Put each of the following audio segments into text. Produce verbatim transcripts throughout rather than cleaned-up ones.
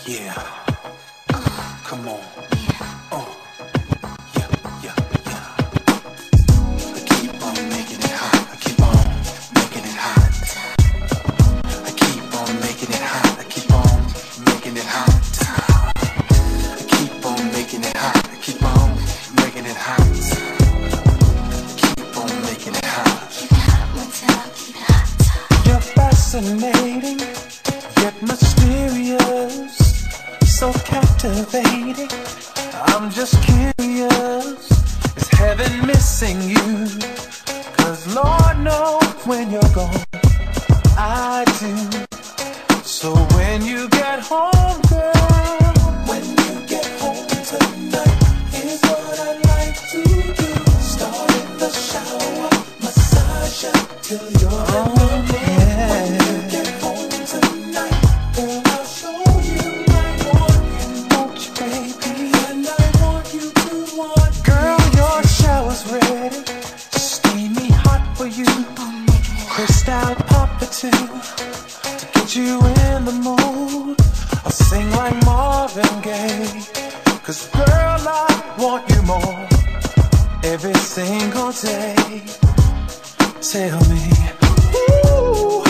Yeah, come on. Oh, yeah, yeah, yeah. I keep on making it hot. I keep on making it hot. I keep on making it hot. I keep on making it hot. I keep on making it hot. I keep on making it hot. Keep on making it hot. Keep it hot, Montella, keep it hot. You're fascinating, yet mysterious, so captivating. I'm just curious, is heaven missing you? Cause Lord knows when you're gone, I do. So when you get home, girl, when you get home tonight, here's what I'd like to do. Start in the shower, massage you till you're oh, in the mood. Yeah. When you get home tonight, girl, I'll show you I want you, won't you, baby? And I want you to want me. Girl, your shower's ready, steamy hot for you. Crystal Papa too, to get you in the mood. I'll sing like Marvin Gaye, cause girl, I want you more every single day. Tell me, ooh,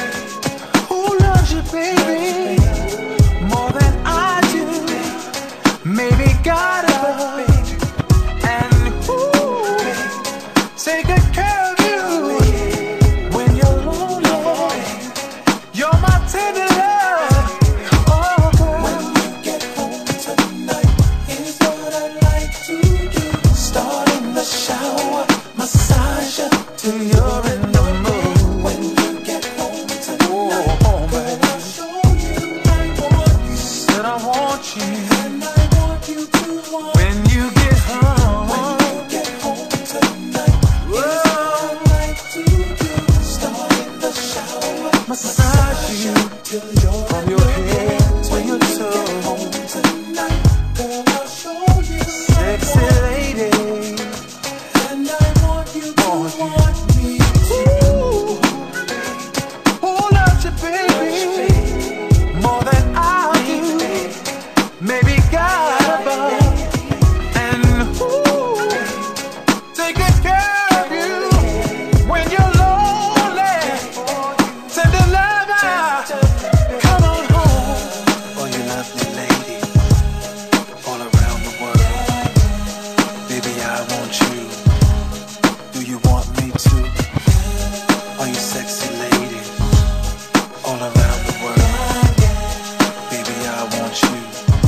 who loves you, baby, more than I do? Maybe God above, and ooh, take good care of you when you're lonely. You're my tender love. Oh, girl, when you get home tonight, here's what I'd like to do. Start in the shower, massage you till you're in the mood. When you get home tonight, oh, girl, I'll show you I want you. Said I want you, and I want you to want. When you get home, when you get home tonight, here's what I'd like to do. Start in the shower, massage you till you're from your head to your toe. Tonight, girl, I'll show you, sexy lady, and I want you to want me. Ooh, who loves you, baby, more than I do? Maybe God above, and ooh, take good care of you when you're lonely. Tender lover, come on home. Oh, you lovely lady, all around the world. Baby, I want you. Do you want me to? Are you sexy lady, all around the world? Baby, I want you.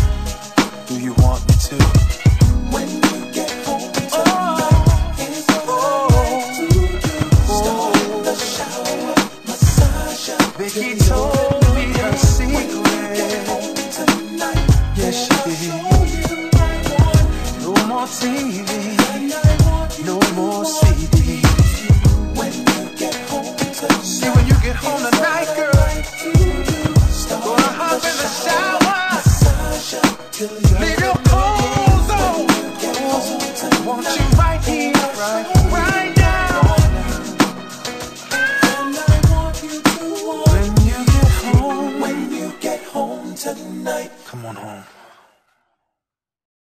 Do you want me to? When you get home tonight, here's what I'd like to do. Start in the shower, massage you. Vicky told me her secret. Yes, she did. No more T V, no more C D. When you get home tonight, see, when you get home tonight, girl, gonna hop in the shower, leave your clothes on. Want you right here, right?